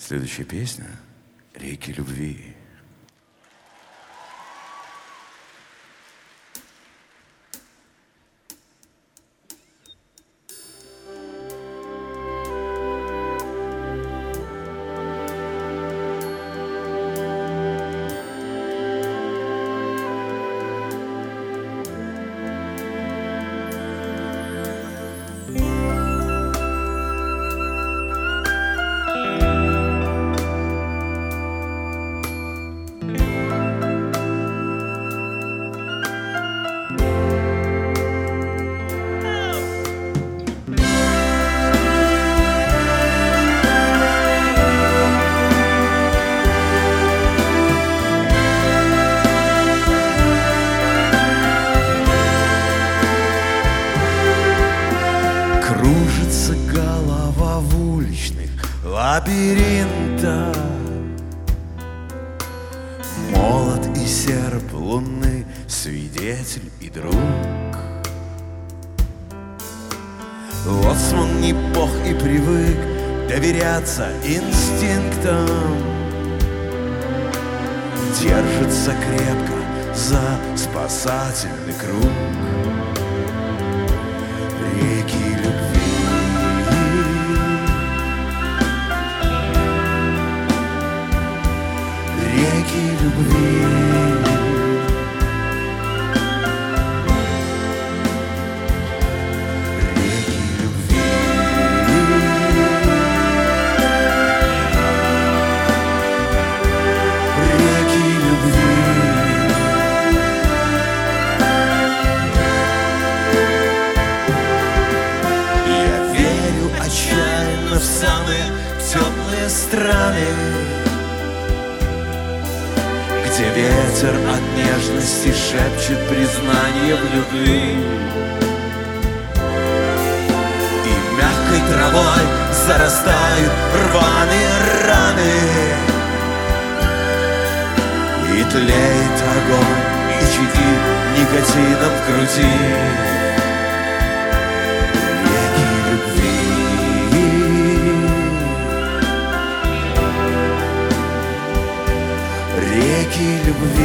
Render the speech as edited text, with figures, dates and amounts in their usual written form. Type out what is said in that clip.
Следующая песня «Реки любви». Кружится голова в уличных лабиринтах. Молот и серп луны, свидетель и друг. Лоцман не бог и привык доверяться инстинктам. Держится крепко за спасательный круг. Реки любви, реки любви, реки любви, реки любви. Отчаянно в самые теплые страны, где ветер от нежности шепчет признание в любви. И мягкой травой зарастают рваные раны, и тлеет огонь, и чадит никотином в груди. Реки любви.